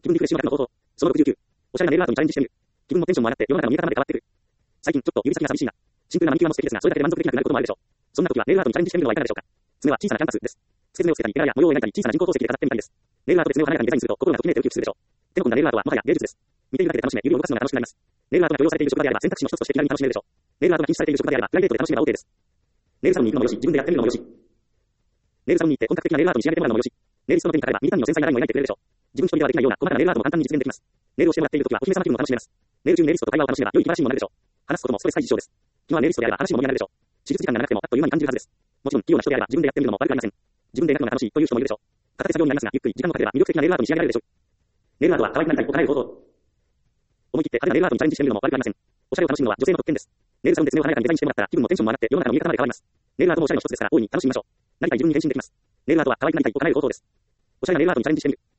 気分リフレッシュの方法。その69。おしゃれなネイルアートにチャレンジしてみる。気分もテンションも上がって世の中の見え方まで変わってくる。最近ちょっと指先が寂しいな。シンプルなマニキュアも素敵ですが、それだけで満足できなくなることもあるでしょう。そんな時はネイルアートにチャレンジしてみるのはいかがでしょうか。爪は小さなキャンバスです。つけ爪をつけたり、柄や模様を描いたり、小さな人工宝石で飾ってみたりです。ネイルアートで爪を華やかにデザインすると心がときめいてウキウキするでしょう。手の込んだネイルアートはもはや芸術です。見ているだけで楽しめ、指を動かすのが楽しくなります。ネイルアートが許容されている職場であれば選択肢の一つとして気軽に楽しめるでしょう。ネイルアートが禁止されている職場であればプライベートで楽しめば OK です。ネイルサロンに行くのもよし、自分でやってみるのもよし。ネイルサロンに行って本格的なネイルアートに仕上げてもらうのもよし。ネイリストの手にかかればミニタニの繊細なラインを描いてくれるでしょう。自分一人ではできないような細かなネイルアートも簡単に実現できます。ネイルをしてもらっているときはお姫様気分も楽しめます。ネイル中にネイリストと会話を楽しめば良い気晴らしにもなるでしょう。話すこともストレス解消です。今はネイリストであれば話も盛り上がるでしょう。手術時間が長くてもあっという間に感じるはずです。もちろん器用な人であれば自分でやってみるのも悪くありません。自分で描くのが楽しいという人もいるでしょう。片手作業になりますが、ゆっくり時間をかければ魅力的なネイルアートに仕上げられるでしょう。ネイルアートは可愛くなりたいと叶える方法。思い切って派手なネイルアートにチャレンジしてみるのも悪くありません。おしゃれを楽しむのは女性の特権です。ネイルサロンで爪を華やかにデザインしてもらったら気分もテンションも上がって世の中の見え方まで変わります。ネイルアートもおしゃれの一つですから大いに楽しみましょう。なりたい自分に変身できます。ネイルアートは可愛くなりたいと叶える方法です。おしゃれなネイルアートにチャレンジしてみる。